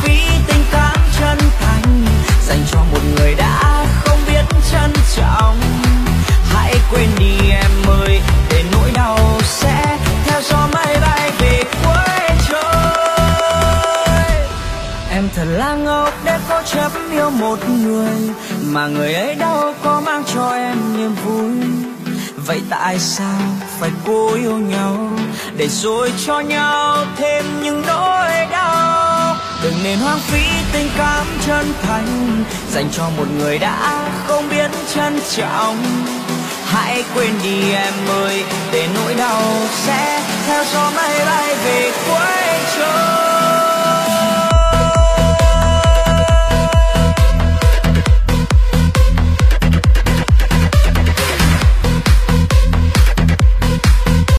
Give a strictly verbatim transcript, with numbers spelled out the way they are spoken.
phí tình cảm chân thành dành cho một người đã không biết trân trọng. Hãy quên đi em ơi, để nỗi đau sẽ theo gió mây bay về cuối trời. Em thật là ngốc để cố chấp yêu một người mà người ấy đâu có mang cho em niềm vui. Vậy tại sao phải cố yêu nhau để rồi cho nhau thêm những nỗi đau? Đừng nên hoang phí tình cảm chân thành dành cho một người đã không biết trân trọng. Hãy quên đi em ơi, để nỗi đau sẽ theo gió mây bay về cuối trời.